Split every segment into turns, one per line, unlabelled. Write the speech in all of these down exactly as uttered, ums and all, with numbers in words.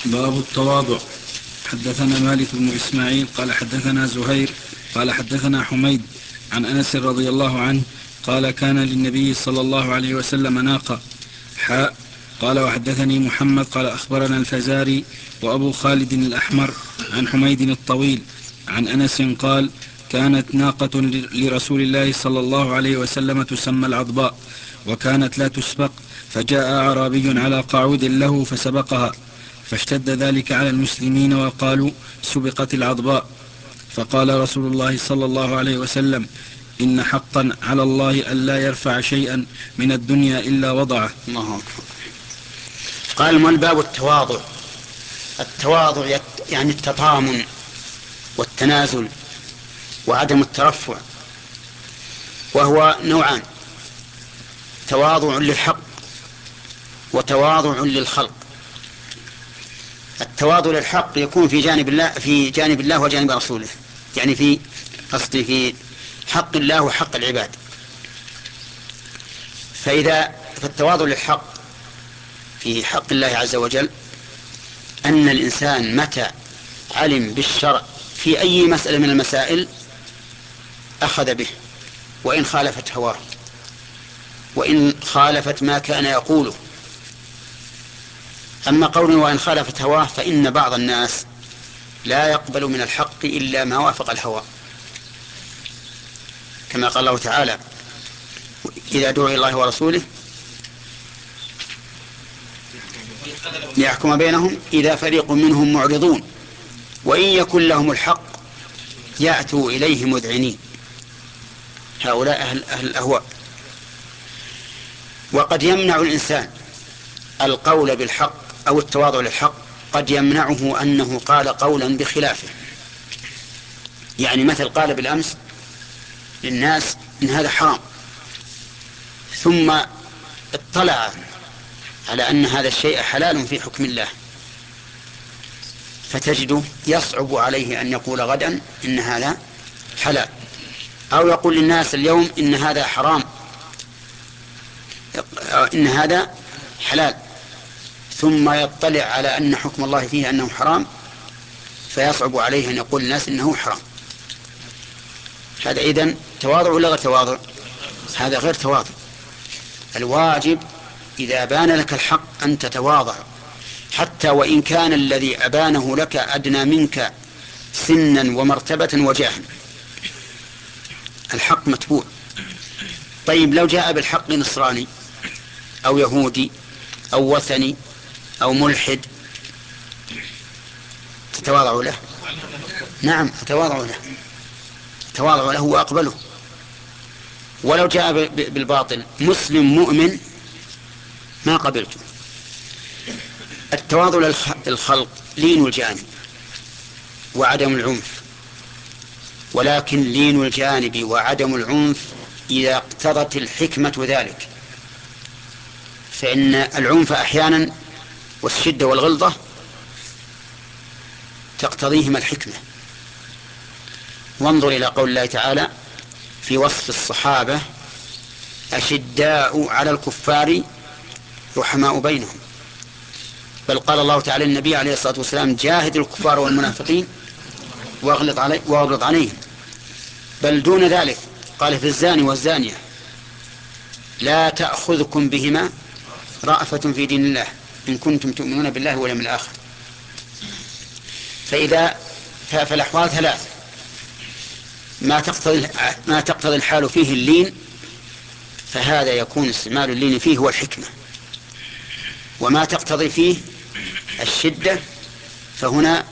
باب التواضع. حدثنا مالك بن إسماعيل قال حدثنا زهير قال حدثنا حميد عن أنس رضي الله عنه قال كان للنبي صلى الله عليه وسلم ناقة حاء. قال وحدثني محمد قال أخبرنا الفزاري وأبو خالد الأحمر عن حميد الطويل عن أنس قال كانت ناقة لرسول الله صلى الله عليه وسلم تسمى العضباء وكانت لا تسبق، فجاء أعرابي على قعود له فسبقها، فاشتد ذلك على المسلمين وقالوا سبقت العضباء، فقال رسول الله صلى الله عليه وسلم إن حقا على الله ألا يرفع شيئا من الدنيا إلا وضعه.
الله أكبر. قال ما الباب التواضع. التواضع يعني التطامن والتنازل وعدم الترفع، وهو نوعان: تواضع للحق وتواضع للخلق. التواضع للحق يكون في جانب الله في جانب الله وجانب رسوله، يعني في قصدي في حق الله وحق العباد. فإذا فالتواضع للحق في حق الله عز وجل أن الإنسان متى علم بالشرع في أي مسألة من المسائل أخذ به، وإن خالفت هواه وإن خالفت ما كان يقوله. أما قوله وإن خالفت هواه فإن بعض الناس لا يقبل من الحق إلا ما وافق الهوى، كما قال الله تعالى إذا دعوا إلى الله ورسوله ليحكم بينهم إذا فريق منهم معرضون وإن يكن لهم الحق يأتوا إليه مذعنين. هؤلاء أهل, أهل الأهواء. وقد يمنع الإنسان القول بالحق أو التواضع للحق، قد يمنعه أنه قال قولا بخلافه، يعني مثل قال بالأمس للناس إن هذا حرام، ثم اطلع على أن هذا الشيء حلال في حكم الله، فتجده يصعب عليه أن يقول غدا إن هذا حلال، أو يقول للناس اليوم إن هذا حرام إن هذا حلال، ثم يطلع على أن حكم الله فيه أنه حرام، فيصعب عليه أن يقول للناس إنه حرام. هذا إذن تواضع ولا غير تواضع؟ هذا غير تواضع. الواجب إذا بان لك الحق أن تتواضع، حتى وإن كان الذي أبانه لك أدنى منك سنا ومرتبة وجاها. الحق متبوع. طيب لو جاء بالحق نصراني أو يهودي أو وثني أو ملحد تتواضع له؟ نعم أتواضع له، أتواضع له وأقبله. ولو جاء بالباطل مسلم مؤمن ما قبلته. التواضع للخلق لين الجانب وعدم العنف، ولكن لين الجانب وعدم العنف إذا اقتضت الحكمة ذلك، فإن العنف أحيانا والشدة والغلظة تقتضيهما الحكمة. وانظر إلى قول الله تعالى في وصف الصحابة أشداء على الكفار رحماء بينهم، بل قال الله تعالى للنبي عليه الصلاة والسلام جاهد الكفار والمنافقين واغلظ علي واغلظ عليهم. بل دون ذلك قال في الزاني والزانية لا تأخذكم بهما رأفة في دين الله إن كنتم تؤمنون بالله واليوم الآخر. فإذا فالأحوال ثلاث: ما تقتضي ما تقتضي الحال فيه اللين، فهذا يكون استعمال اللين فيه هو الحكمة، وما تقتضي فيه الشدة فهنا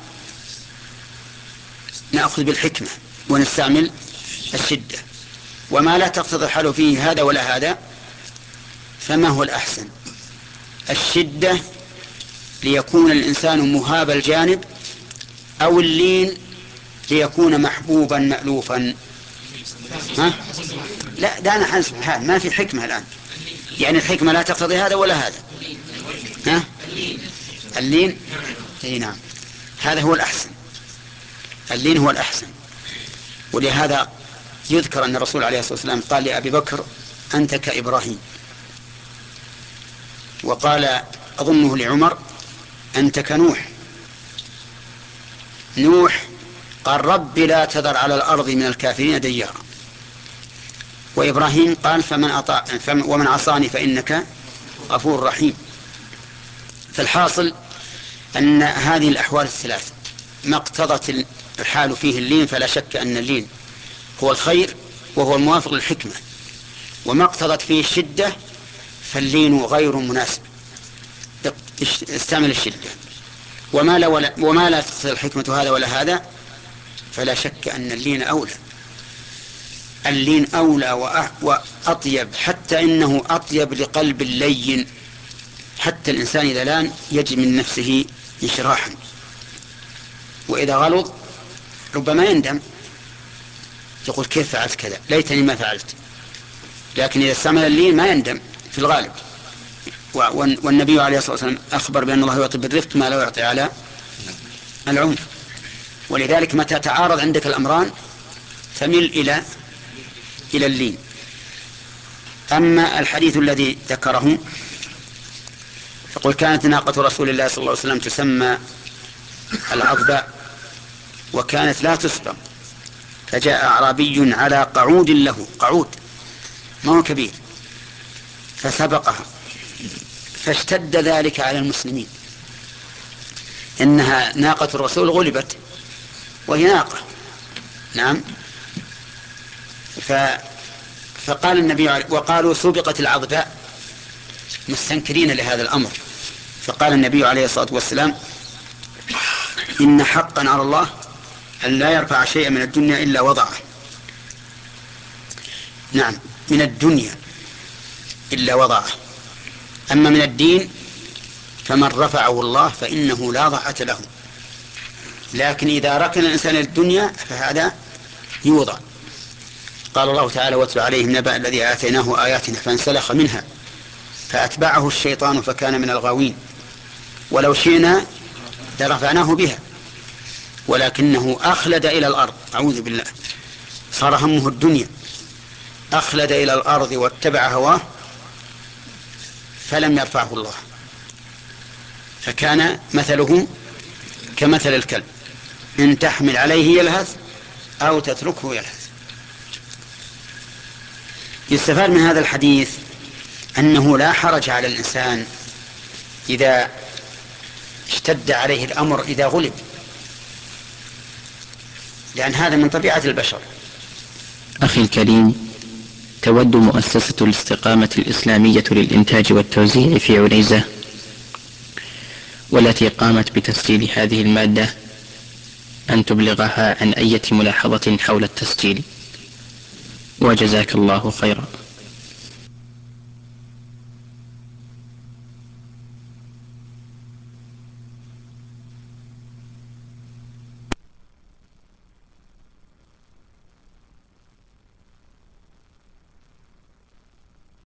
نأخذ بالحكمة ونستعمل الشدة. وما لا تقتضي الحال فيه هذا ولا هذا فما هو الأحسن؟ الشدة ليكون الإنسان مهاب الجانب، أو اللين ليكون محبوبا مألوفا. ها؟ لا ده أنا حسب حال ما في حكمة الآن، يعني الحكمة لا تقتضي هذا ولا هذا. ها؟ اللين اي نعم هذا هو الأحسن، اللين هو الأحسن. ولهذا يذكر أن الرسول عليه الصلاة والسلام قال لأبي بكر أنت كإبراهيم، وقال أظنه لعمر أنت كنوح، نوح قال رب لا تذر على الأرض من الكافرين ديارا، وإبراهيم قال فمن أطاع ومن عصاني فإنك غفور رحيم. فالحاصل أن هذه الأحوال الثلاث ما اقتضت الحال فيه اللين فلا شك أن اللين هو الخير وهو الموافق للحكمة، وما اقتضت فيه الشدة فاللين غير مناسب، استعمل الشدة. وما لا, ولا وما لا تقتضي الحكمة هذا ولا هذا فلا شك أن اللين أولى. اللين أولى وأطيب، حتى إنه أطيب لقلب اللين، حتى الإنسان إذا لان يجد من نفسه انشراحا، وإذا غلظ ربما يندم يقول كيف فعلت كذا، ليتني ما فعلت. لكن إذا استعمل اللين ما يندم في الغالب. والنبي عليه الصلاة والسلام أخبر بأن الله يعطي بالرفق ما لا يعطي على العنف، ولذلك متى تعارض عندك الأمران فمل إلى إلى اللين. أما الحديث الذي ذكره فقل كانت ناقة رسول الله صلى الله عليه وسلم تسمى العضباء وكانت لا تسبق، فجاء أعرابي على قعود له، قعود ما هو كبير، فسبقها، فاشتد ذلك على المسلمين، إنها ناقة الرسول غلبت وهي ناقة. نعم. ف فقال النبي وقالوا سبقت العضباء مستنكرين لهذا الأمر، فقال النبي عليه الصلاة والسلام إن حقا على الله أن لا يرفع شيئا من الدنيا إلا وضعه. نعم، من الدنيا إلا وضعه، أما من الدين فمن رفعه الله فإنه لا ضعة له، لكن إذا ركن الإنسان الدنيا فهذا يوضع. قال الله تعالى واتل عليهم نبأ الذي آتيناه آياتنا فانسلخ منها فأتبعه الشيطان فكان من الغاوين ولو شئنا لرفعناه بها ولكنه أخلد إلى الأرض، أعوذ بالله، صار همه الدنيا، أخلد إلى الأرض واتبع هواه فلم يرفعه الله، فكان مثله كمثل الكلب إن تحمل عليه يلهث أو تتركه يلهث. يستفاد من هذا الحديث أنه لا حرج على الإنسان إذا اشتد عليه الأمر إذا غلب، لأن هذا من طبيعة البشر.
أخي الكريم، تود مؤسسة الاستقامة الإسلامية للإنتاج والتوزيع في عنيزة والتي قامت بتسجيل هذه المادة أن تبلغها عن أي ملاحظة حول التسجيل، وجزاك الله خيرا.